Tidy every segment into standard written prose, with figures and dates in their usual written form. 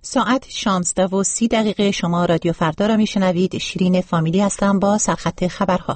ساعت 16:30 شما رادیو فردا را میشنوید. شیرین فامیلی هستم با سرخط خبرها.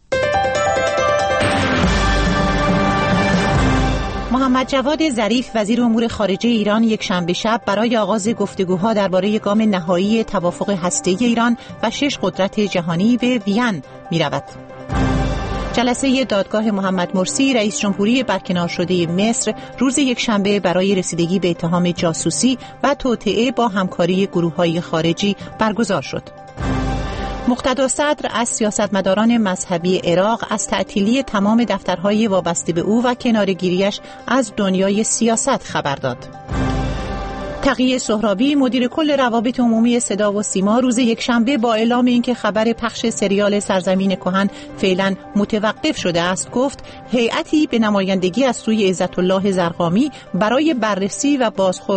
محمد جواد ظریف وزیر امور خارجه ایران یک شنبه شب برای آغاز گفتگوها درباره گام نهایی توافق هسته‌ای ایران و 6 قدرت جهانی به وین می‌رود. جلسه دادگاه محمد مرسی رئیس جمهوری برکنار شده مصر روز یکشنبه برای رسیدگی به اتهام جاسوسی و توطئه با همکاری گروه‌های خارجی برگزار شد. مقتدا صدر از سیاستمداران مذهبی عراق از تعطیلی تمام دفترهای وابسته به او و کناره‌گیری‌اش از دنیای سیاست خبر داد. تقی سهرابی مدیر کل روابط عمومی صدا و سیما روز یکشنبه با اعلام اینکه خبر پخش سریال سرزمین کهن فعلا متوقف شده است گفت هیئتی به نمایندگی از سوی عزت الله زرقامی برای بررسی و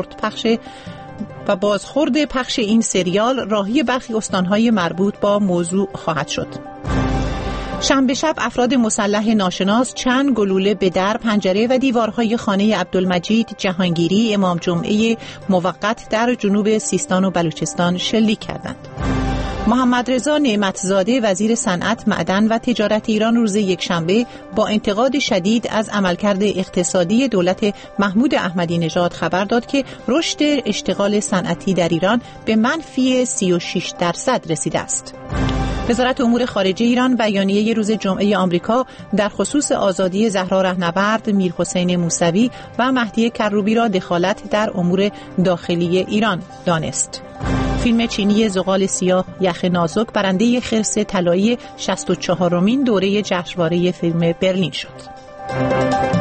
بازخورد پخش این سریال راهی برخی استانهای مربوط با موضوع خواهد شد. شنبه شب افراد مسلح ناشناس چند گلوله به در، پنجره و دیوارهای خانه عبدالمجید جهانگیری امام جمعه موقت در جنوب سیستان و بلوچستان شلیک کردند. محمد رضا نعمتزاده وزیر صنعت، معدن و تجارت ایران روز یکشنبه با انتقاد شدید از عملکرد اقتصادی دولت محمود احمدی نژاد خبر داد که رشد اشتغال صنعتی در ایران به منفی 36% رسیده است. وزارت امور خارجه ایران بیانیه روز جمعه آمریکا در خصوص آزادی زهرا رهنورد، میرحسین موسوی و مهدی کروبی را دخالت در امور داخلی ایران دانست. فیلم چینی زغال سیاه یخ نازک برنده خرس طلایی 64مین دوره جشنواره فیلم برلین شد.